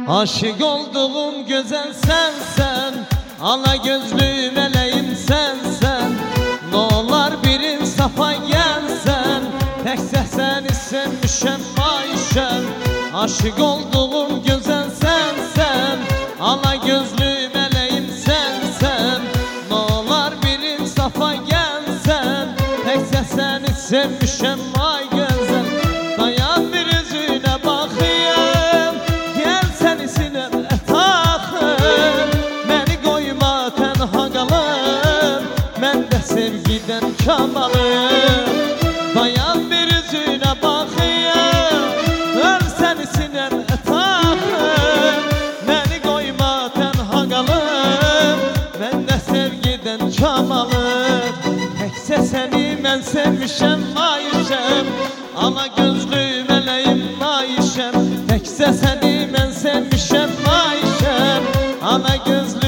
Aşık olduğum güzel sensen, ala gözlü meleğim sensen. Ne olar bir insafa gelsen, tekse seni sevmişem Ayşem. Aşık olduğum güzel sensen, ala gözlü meleğim sensen. Ne olar bir insafa gelsen, tekse seni sevmişem ay güzel. Dayan bir yüzüne bakayım, gel seni sineme takım. Beni koyma tenha kalım, ben de sevgiden kamalım. Dayan bir yüzüne bakayım, gel seni sineme takım. Beni koyma tenha kalım, ben de sevgiden kamalım. Tekse seni ben sevmişem Ayşem, ala gözlü meleğim Ayşem. Tekse seni ben sevmişem Ayşem, ana gözlü